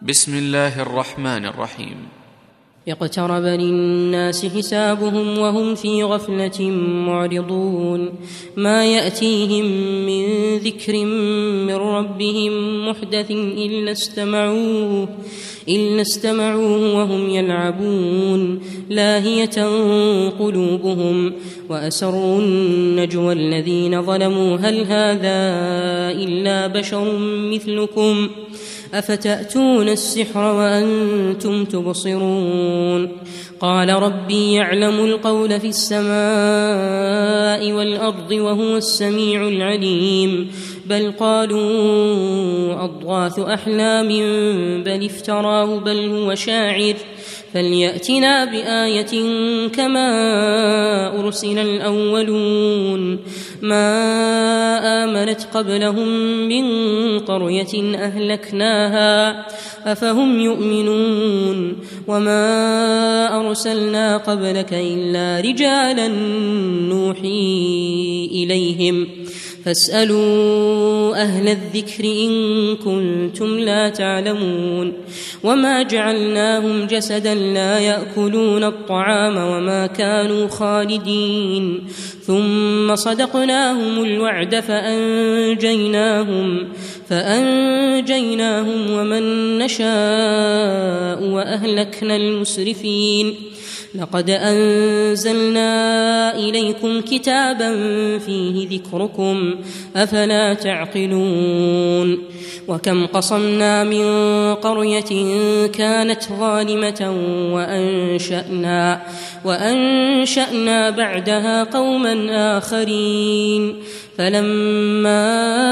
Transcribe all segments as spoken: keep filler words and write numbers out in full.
بسم الله الرحمن الرحيم. اقترب للناس حسابهم وهم في غفلة معرضون ما يأتيهم من ذكر من ربهم محدث إلا استمعوه إلا استمعوه وهم يلعبون لاهية قلوبهم وأسروا النجوى الذين ظلموا هل هذا إلا بشر مثلكم أفتأتون السحر وأنتم تبصرون قال ربي يعلم القول في السماء والأرض وهو السميع العليم بل قالوا أضغاث أحلام بل افتراه بل هو شاعر فليأتنا بآية كما أرسل الأولون ما آمنت قبلهم من قرية أهلكناها أفهم يؤمنون وما أرسلنا قبلك إلا رجالا نوحي إليهم فاسألوا أهل الذكر إن كنتم لا تعلمون وما جعلناهم جسدا لا يأكلون الطعام وما كانوا خالدين ثم صدقناهم الوعد فأنجيناهم فأنجيناهم ومن نشاء وأهلكنا المسرفين لقد أنزلنا إليكم كتابا فيه ذكركم أفلا تعقلون وكم قصمنا من قرية كانت ظالمة وأنشأنا, وأنشأنا بعدها قوما آخرين فلما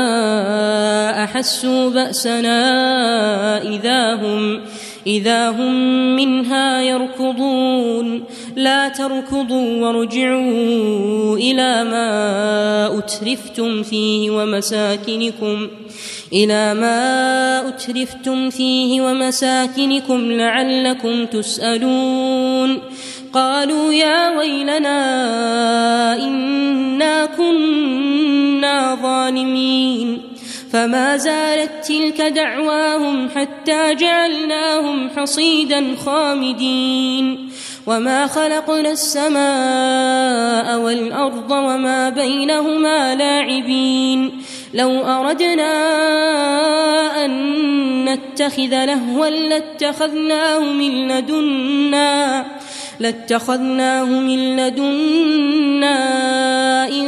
أحسوا بأسنا إذا هم إذا هم منها يركضون لا تركضوا وارجعوا إلى ما أترفتم فيه ومساكنكم إلى ما أترفتم فيه ومساكنكم لعلكم تسألون قالوا يا ويلنا إنا كنا ظالمين فما زالت تلك دعواهم حتى جعلناهم حصيدا خامدين وما خلقنا السماء والأرض وما بينهما لاعبين لو أردنا أن نتخذ لهوا لاتخذناه من لدنا لاتخذناه من لدنا إن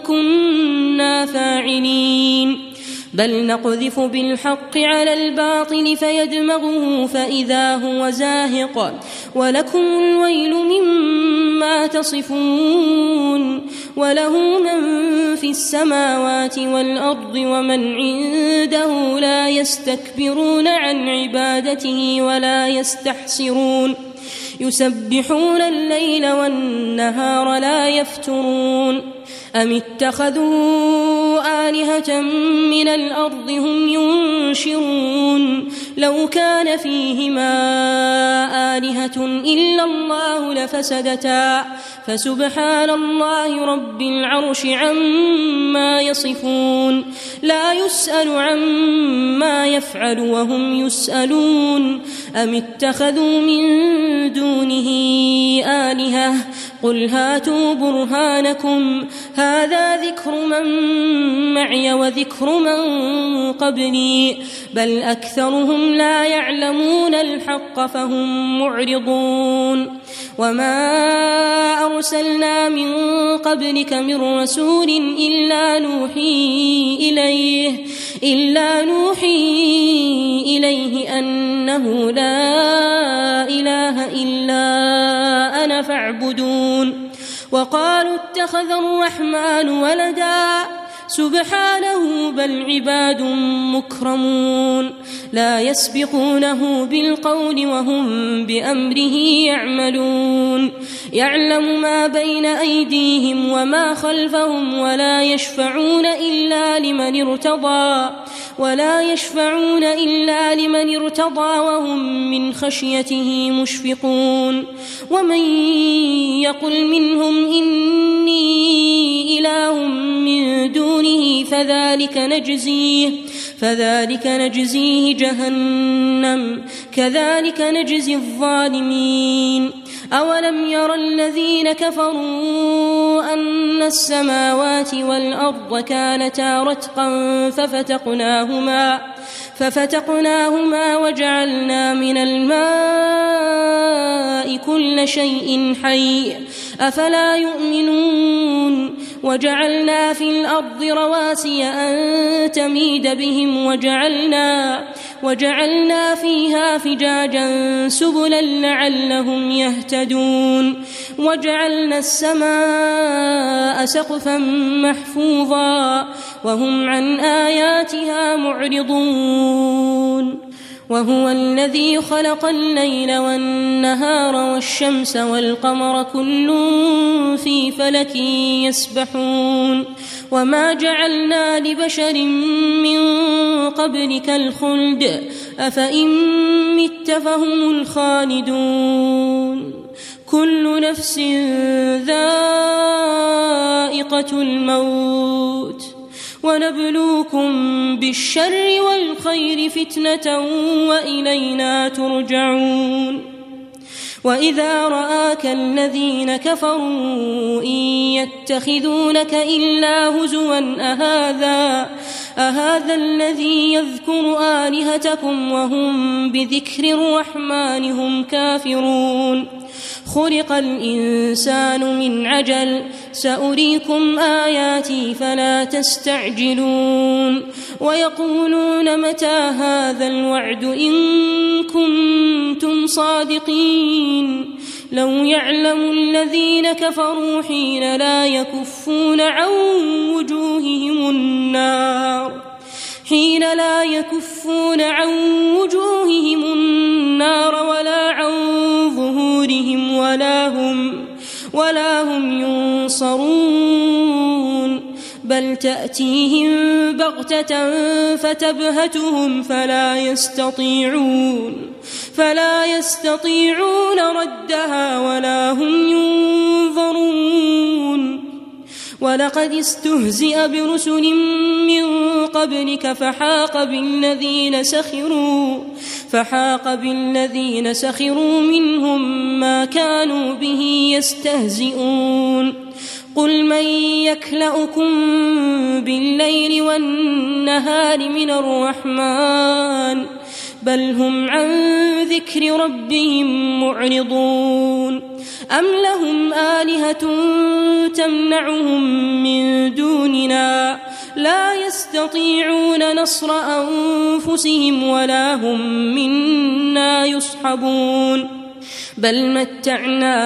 كنا فاعلين بل نقذف بالحق على الباطل فيدمغه فإذا هو زاهق ولكم الويل مما تصفون وله من في السماوات والأرض ومن عنده لا يستكبرون عن عبادته ولا يستحسرون يسبحون الليل والنهار لا يفترون أم اتخذوا آلهة من الأرض هم ينشرون لو كان فيهما آلهة إلا الله لفسدتا فسبحان الله رب العرش عما يصفون لا يسأل عما يفعل وهم يسألون أم اتخذوا من دونه آلهة قل هاتوا برهانكم هذا ذكر من معي وذكر من قبلي بل أكثرهم لا يعلمون الحق فهم معرضون وما أرسلنا من قبلك من رسول إلا نوحي إليه إلا نوحي إليه أنه لا إله إلا أنا فاعبدون وقالوا اتخذ الرحمن ولدا سبحانه بل عباد مكرمون لا يسبقونه بالقول وهم بأمره يعملون يعلم ما بين أيديهم وما خلفهم ولا يشفعون إلا لمن ارتضى ولا يشفعون إلا لمن ارتضى وهم من خشيته مشفقون ومن يقل منهم إني إله من دونه فذلك نجزيه فذلك نجزيه جهنم كذلك نجزي الظالمين. أولم ير الذين كفروا أن السماوات والأرض كانتا رتقا ففتقناهما ففتقناهما وجعلنا من الماء كل شيء حي أفلا يؤمنون. وجعلنا في الأرض رواسي أن تميد بهم وجعلنا, وجعلنا فيها فجاجا سبلا لعلهم يهتدون. وجعلنا السماء سقفا محفوظا وهم عن آياتها معرضون. وهو الذي خلق الليل والنهار والشمس والقمر كل في فلك يسبحون. وما جعلنا لبشر من قبلك الخلد أفإن مت فهم الخالدون. كل نفس ذائقة الموت ونبلوكم بالشر والخير فتنة وإلينا ترجعون. وإذا رآك الذين كفروا إن يتخذونك إلا هزوا أهذا, أهذا الذي يذكر آلهتكم وهم بذكر الرحمن هم كافرون. خلق الإنسان من عجل سأريكم آياتي فلا تستعجلون. ويقولون متى هذا الوعد إن كنتم صادقين. لو يعلم الذين كفروا حين لا يكفون عن وجوههم النار حين لا يكفون عن وجوههم النار ولا عن ظهورهم ولا هم, ولا هم ينصرون. بل تأتيهم بغتة فتبهتهم فلا يستطيعون فلا يستطيعون ردها ولا هم ينظرون. ولقد استهزئ برسل من قبلك فحاق بالذين سخروا فحاق بالذين سخروا منهم ما كانوا به يستهزئون. قل من يكلؤكم بالليل والنهار من الرحمن بل هم عن ذكر ربهم معرضون. أم لهم آلهة تمنعهم من دوننا لا يستطيعون نصر أنفسهم ولا هم منا يصحبون. بل متعنا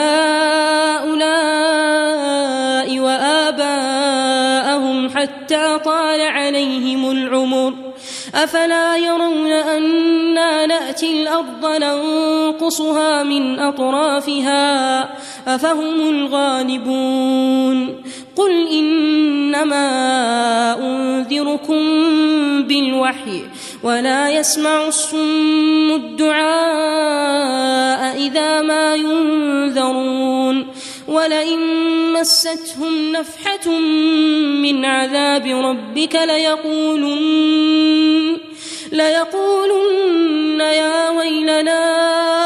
هؤلاء وآباءهم حتى طال عليهم العمر أفلا يرون أنا نأتي الأرض ننقصها من أطرافها أفهم الغالبون. قل إنما أنذركم بالوحي ولا يسمع الصم الدعاء إذا ما ينذرون. ولئن مستهم نفحة من عذاب ربك ليقولن, ليقولن يا ويلنا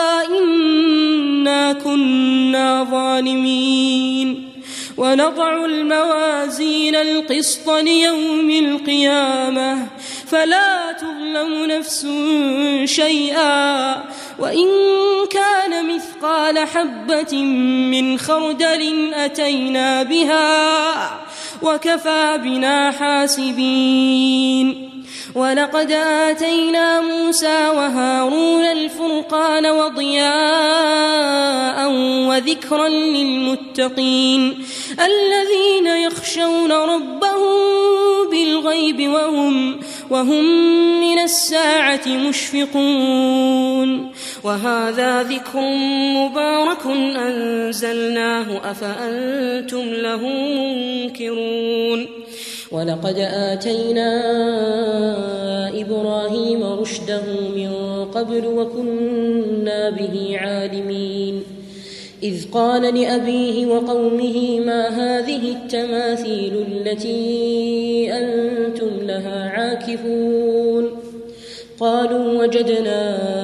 إنا كنا ظالمين. ونضع الموازين القسط ليوم القيامة فلا تظلم نفس شيئا وإن كان مثقال حبة من خردل أتينا بها وكفى بنا حاسبين. ولقد آتينا موسى وهارون الفرقان وضياء وذكرا للمتقين الذين يخشون ربهم بالغيب وهم, وهم من الساعة مشفقون. وهذا ذكر مبارك أنزلناه أفأنتم له منكرون. ولقد آتينا إبراهيم رشده من قبل وكنا به عالمين. إذ قال لأبيه وقومه ما هذه التماثيل التي أنتم لها عاكفون قالوا وجدنا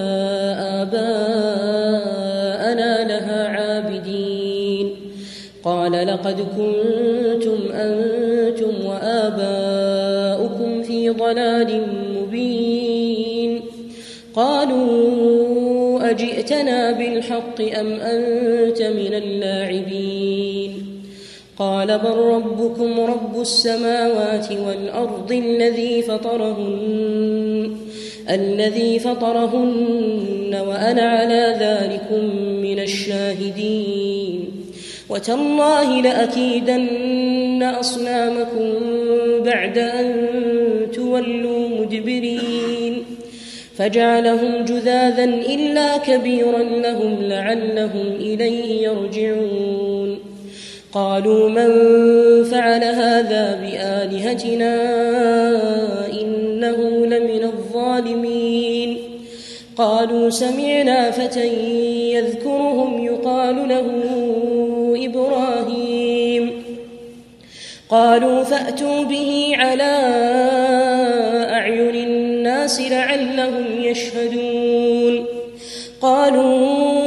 آباءنا لها عابدين قال لقد كنتم أنتم وآباؤكم في ضلال مبين قالوا أجئتنا بالحق أم أنت من اللاعبين قال بل ربكم رب السماوات والأرض الذي فطرهن الذي فطرهن وأنا على ذلكم من الشاهدين وتالله لأكيدن أصنامكم بعد أن تولوا مدبرين فجعلهم جذاذا إلا كبيرا لهم لعلهم إليه يرجعون قالوا من فعل هذا بآلهتنا إنه لمن الظالمين قالوا سمعنا فتى يذكرهم يقال له إبراهيم قالوا فأتوا به على أعين الناس لعلهم يشهدون قالوا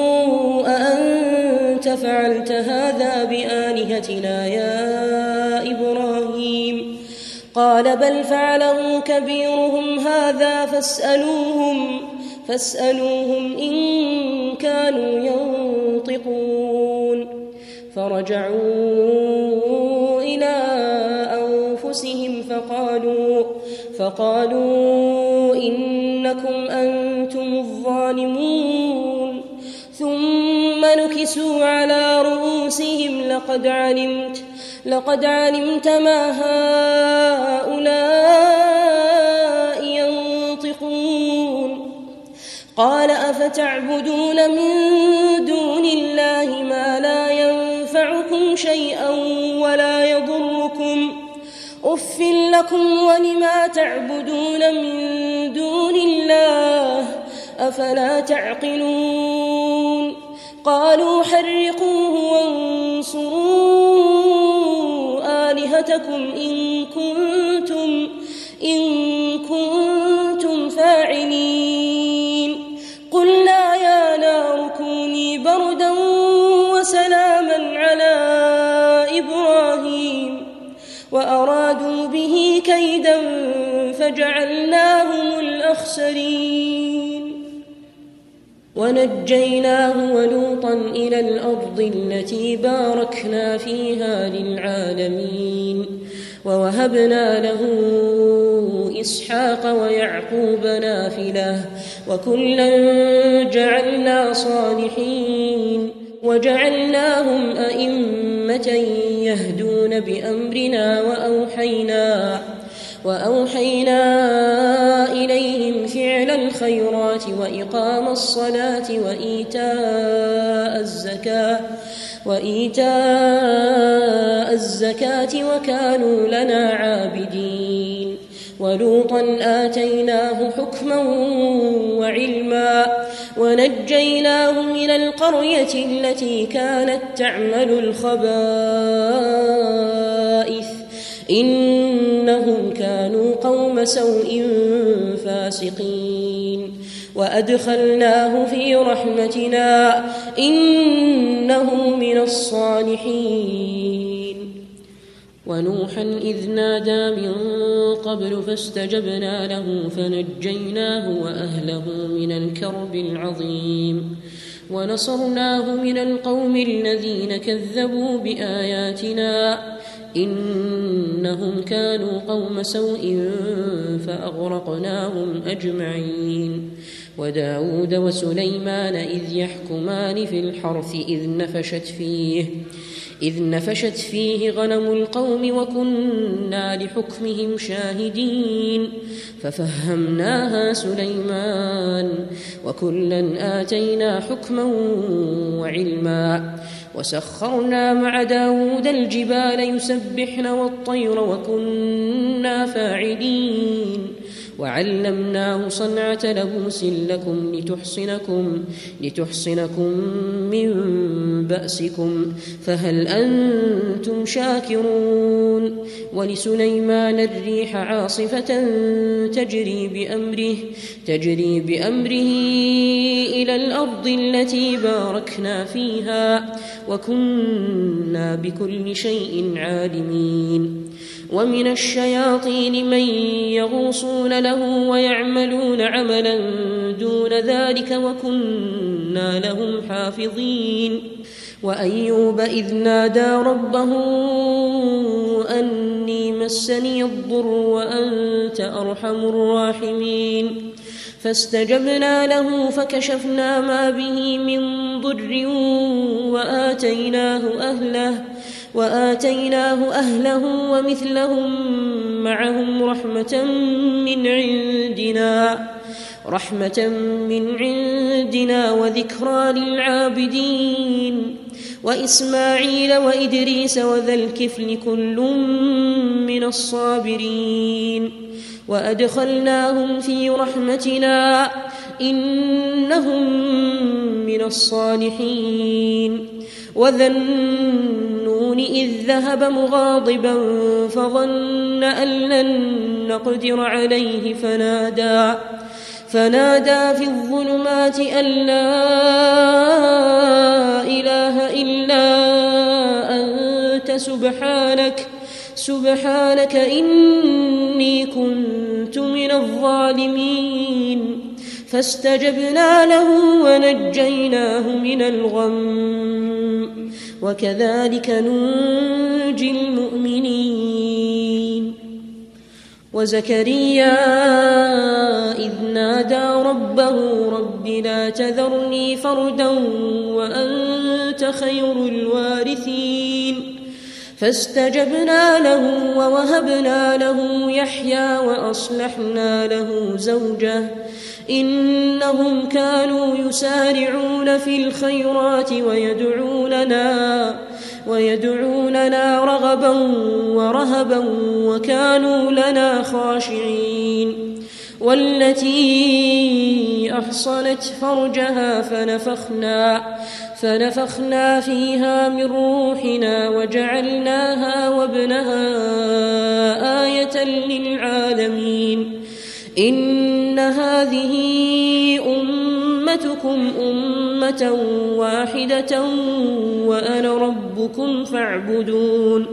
أأنت فعلت هذا بآلهتنا يا إبراهيم قال بل فعله كبيرهم هذا فاسألوهم فاسألوهم إن كانوا ينطقون فرجعوا إلى أنفسهم فقالوا فقالوا إنكم أنتم الظالمون ثم نكسوا على رؤوسهم لقد علمت لقد علمت ما هؤلاء ينطقون قال أفتعبدون من دون الله ما لا ينفعكم شيئا ولا يضركم أف لكم ولما تعبدون من دون الله أفلا تعقلون قالوا حرقوه وانصروا آلهتكم إن كنتم إن كنتم فاعلين قلنا يا نار كوني بردا وسلاما على إبراهيم وأرادوا به كيدا فجعلناهم الأخسرين ونجيناه ولوطا إلى الأرض التي باركنا فيها للعالمين ووهبنا له إسحاق ويعقوب نافلة وكلا جعلنا صالحين وجعلناهم أئمة يهدون بأمرنا وأوحينا وأوحينا إليهم فعل الخيرات وإقام الصلاة وإيتاء الزكاة وإيتاء الزكاة وكانوا لنا عابدين ولوطا آتيناه حكما وعلما ونجيناه من القرية التي كانت تعمل الخبائث إنهم كانوا قوم سوء فاسقين وأدخلناه في رحمتنا إنه من الصالحين ونوحا إذ نادى من قبل فاستجبنا له فنجيناه وأهله من الكرب العظيم ونصرناه من القوم الذين كذبوا بآياتنا إنهم كانوا قوم سوء فأغرقناهم أجمعين وداود وسليمان إذ يحكمان في الحرث إذ نفشت فيه إذ نفشت فيه غنم القوم وكنا لحكمهم شاهدين ففهمناها سليمان وكلا آتينا حكما وعلما وسخرنا مع داود الجبال يسبحن والطير وكنا فاعلين وعلمناه صنعة لبوس لكم لتحصنكم, لتحصنكم من بأسكم فهل أنتم شاكرون ولسليمان الريح عاصفة تجري بأمره, تجري بأمره إلى الأرض التي باركنا فيها وكنا بكل شيء عالمين ومن الشياطين من يغوصون له ويعملون عملا دون ذلك وكنا لهم حافظين وأيوب إذ نادى ربه أني مسني الضر وأنت أرحم الراحمين فاستجبنا له فكشفنا ما به من ضر وآتيناه أهله وآتيناه أهله ومثلهم معهم رحمة من عندنا رحمة من عندنا وذكرى للعابدين وإسماعيل وإدريس وذا الكفل كل من الصابرين وأدخلناهم في رحمتنا إنهم من الصالحين وذا النون إذ ذهب مغاضبا فظن أن لن نقدر عليه فنادى فنادى في الظلمات أن لا إله إلا أنت سبحانك سبحانك إني كنت من الظالمين فاستجبنا له ونجيناه من الغم وكذلك ننجي المؤمنين وزكريا إذ نادى ربه رب لا تذرني فردا وأنت خير الوارثين فاستجبنا له ووهبنا له يحيى وأصلحنا له زوجه إنهم كانوا يسارعون في الخيرات ويدعوننا ويدعوننا رغبا ورهبا وكانوا لنا خاشعين والتي أحصنت فرجها فنفخنا فنفخنا فيها من روحنا وجعلناها وابنها آية للعالمين إن هذه أمتكم أمة واحدة وأنا ربكم فاعبدون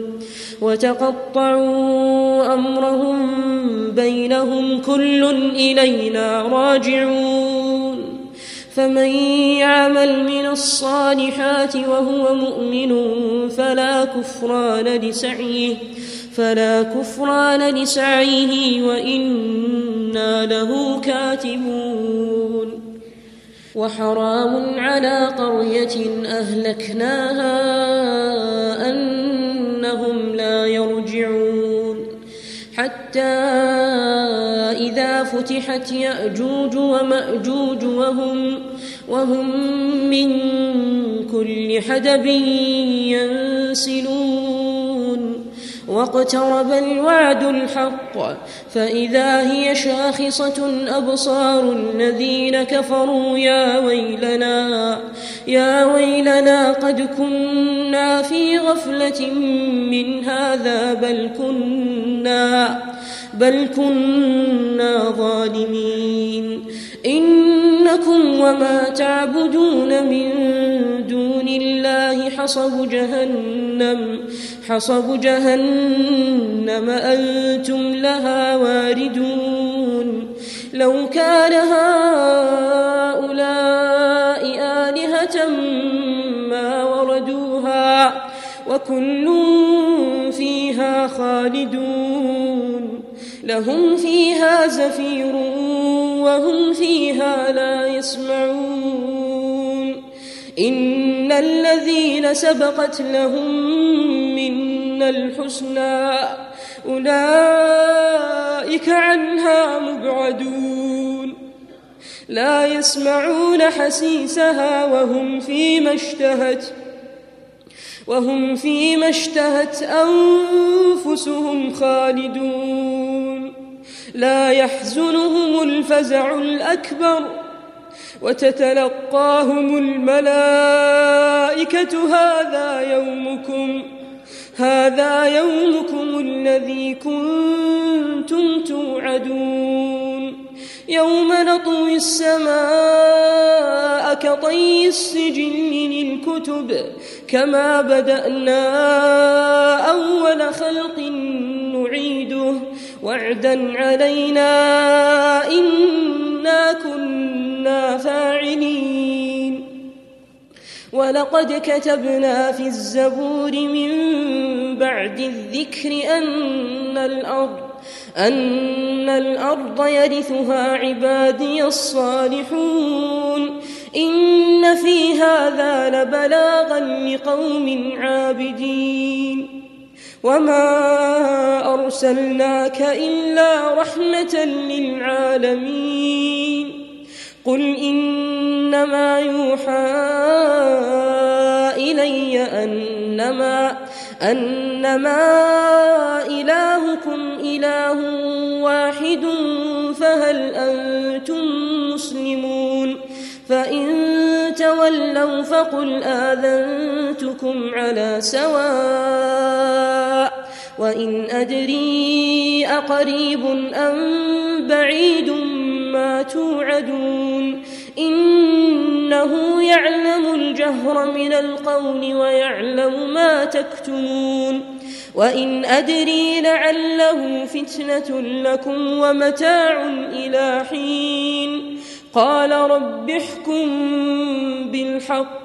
وتقطعوا أمرهم بينهم كل إلينا راجعون فمن يعمل من الصالحات وهو مؤمن فلا كفران لسعيه فلا كفران لسعيه وإنا له كاتبون وحرام على قرية أهلكناها أنهم لا يرجعون حتى إذا فتحت يأجوج ومأجوج وهم, وهم من كل حدب ينسلون واقترب الوعد الحق فإذا هي شاخصة أبصار الذين كفروا يا ويلنا يا ويلنا قد كنا في غفلة من هذا بل كنا بل كنا ظالمين إنكم وما تعبدون من دون الله حصب جهنم حصب جهنم أنتم لها واردون لو كان هؤلاء آلهة ما وردوها وكل فيها خالدون لهم فيها زفير وهم فيها لا يسمعون إن الذين سبقت لهم منا الحسنى أولئك عنها مبعدون لا يسمعون حسيسها وهم فيما اشتهت وهم فيما اشتهت أنفسهم خالدون لا يحزنهم الفزع الأكبر وتتلقاهم الملائكة هذا يومكم هذا يومكم الذي كنتم توعدون يوم نطوي السماء كطي السجل للكتب كما بدأنا أول خلق نعيده وعدا علينا إنا كنا فاعلين ولقد كتبنا في الزبور من بعد الذكر أن الأرض أن الأرض يرثها عبادي الصالحون إن في هذا لبلاغا لقوم عابدين وما أرسلناك إلا رحمة للعالمين قل إنما يوحى إلي أنما أنما إلهكم إله واحد فهل أنتم مسلمون فإن تولوا فقل آذنتكم على سواء وإن أدري أقريب أم بعيد ما توعدون إنه يعلم الجهر من القول ويعلم ما تكتمون وإن أدري لعله فتنة لكم ومتاع إلى حين قال رب احكم بالحق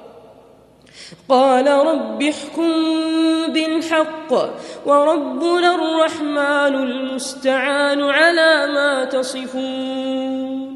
قال رب احكم بالحق وربنا الرحمن المستعان على ما تصفون.